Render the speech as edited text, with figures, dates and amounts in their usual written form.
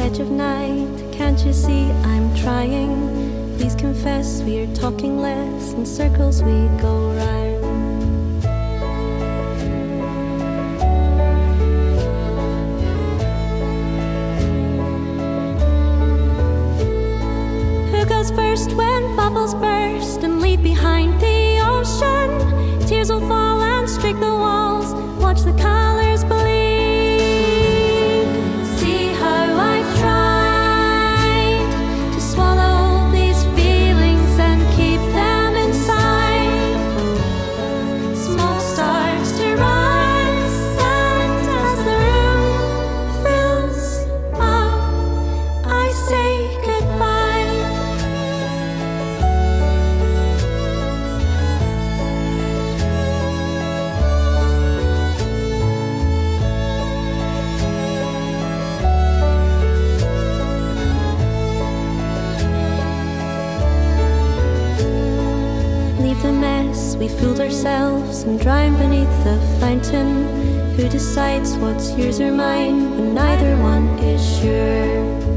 edge of night. Can't you see I'm trying? Please confess we are talking less. In circles we go round. Who goes first when bubbles burst and leave behind the ocean? Tears will fall and streak the walls. Watch the colors bleed. See how I've tried to swallow these feelings and keep them inside. Small stars to rise, and as the room fills up, I say goodbye. Leave the mess, we fooled ourselves and drowned beneath the fountain. Who decides what's yours or mine when neither one is sure?